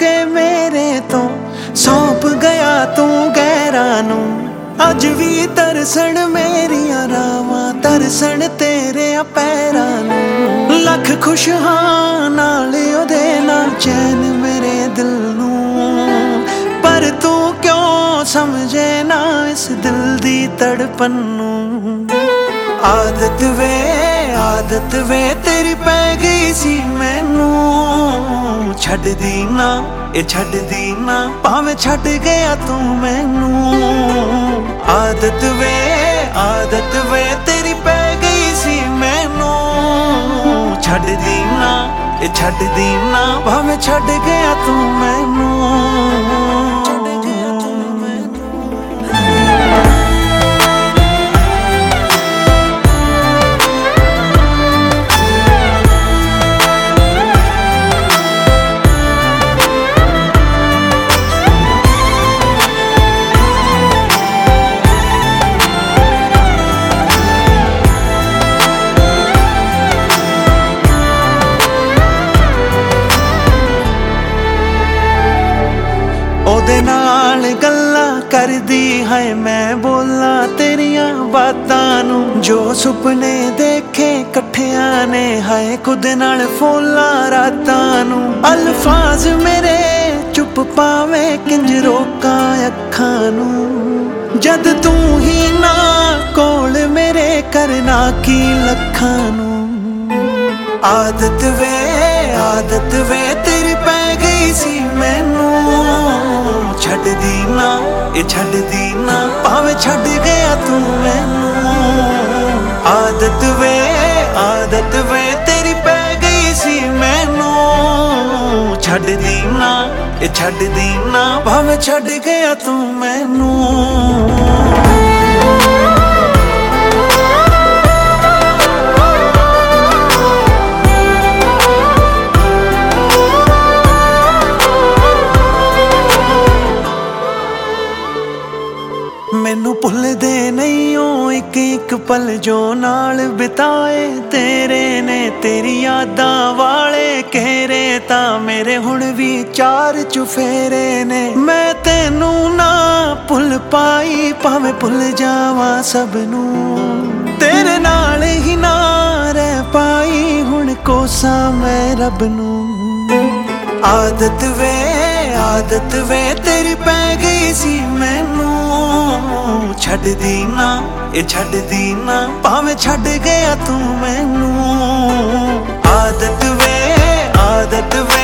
के मेरे तो सौंप गया तू गैरां नूं। अज भी तरसण मेरियां रावां तरसण तेरे पैरां नूं। लख खुश हां नाल ओदे नाल चैन मेरे दिल नूं। पर तू क्यों समझे ना इस दिल दी तड़पन नूं। आदत वे तेरी पै गई सी मैनू। छड्डदी ना ए छड्डदी ना भावें छड्ड गया तू मैनू। आदत वे तेरी पै गई सी मैनू। छड्डदी ना ए छड्डदी ना भावें छड्ड गया तू मैनू। ओदे नाल गल्लां करदी है मैं बोला तेरियां बातां नूं। जो सुपने देखे कट्ठियां ने हाय खुद नाल फोला रातां नूं। अल्फाज मेरे चुप पावे किंज रोकां अखां नूं। जद तू ही ना कोल मेरे करना की लखां नूं। आदत वे तेरी पै गई सी मैनू। छड्डदी ना ए छड्डदी ना भावें छड्ड गया तू मैनू। आदत वे तेरी पै गई सी मैनू। छड्डदी ना ए छड्डदी ना भावें छड्ड गया तू मैनू। मैनू भुलदे नहीं ओ एक एक पल जो नाल बिताए तेरे ने। तेरी यादां वाले घेरे तां मेरे हुण भी चार चुफेरे ने। मैं तेनू ना भुल पाई भावें भुल जावां सबनू। तेरे नाल ही ना रह पाई हुण कोसां मैं रब नू। आदत वे तेरी पै गई सी मैनू। छड्डदी ना ए छड्डदी ना भावें छड्ड गया तू मैनू। आदत वे